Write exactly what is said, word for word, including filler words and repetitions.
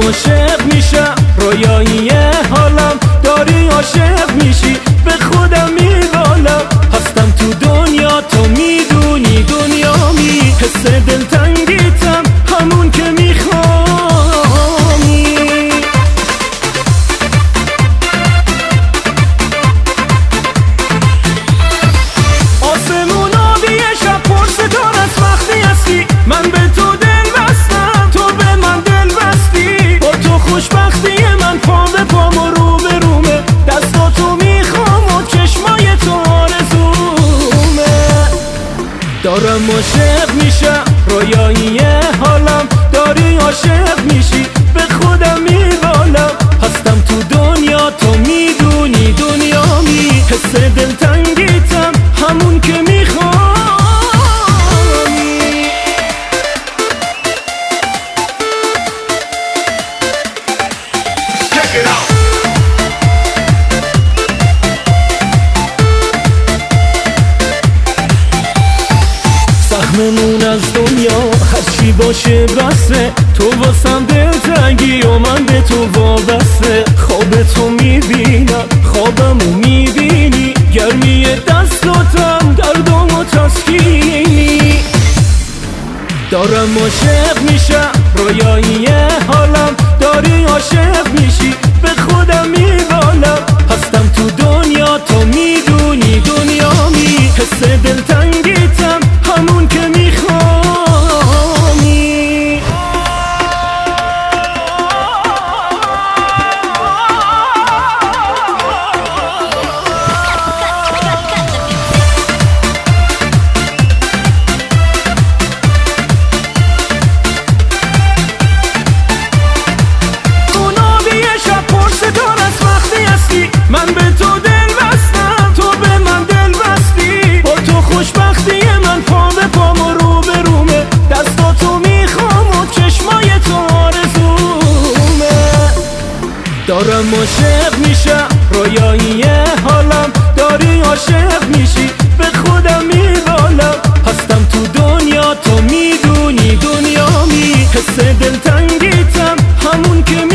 عاشق میشم، رویایی حالم داری عاشق میشی، به خودم میبالم هستم تو دنیا، تو میدونی دنیامی، حس دلتنگیتم همون که میخوانی. آسمون آبی شب پر ستاره است وقتی هستی، من به تو دل بستم، تو به من دل بستی، با تو خوشبختی من پا به پام و رو به رومه، دستاتو میخوام و چشمای تو آرزومه. دارم عاشق میشم، رویایی حالم داری عاشق میشی، به خودم میبالم هستم تو دنیا، تو میدونی دنیامی، حس دلتنگیتم همون که میخوام. سهممون از دنیا هرچی باشه بسه، تو واسم دلتنگی و من به تو وابسته، خواب تو میبینم خوابمو میبینی، گرمی دستاتم دردمو تسکینی. دارم عاشق میشم، رویایی حالم داری عاشق میشی، به خودم میبالم هستم تو دنیا، تو میدونی دنیامی، حس دلتنگیتم همون که میخوانی. اون آبی شب پر ستاره است وقتی هستی، من به تو دل بستم، تو به من دل بستی، با تو خوشبختی من پا به پام و رو به رومه، دستاتو میخوام و چشمای تو آرزومه. دارم عاشق میشم، رویایی حالم داری عاشق میشی، به خودم میبالم هستم تو دنیا، تو میدونی دنیامی، حس دلتنگیتم همون که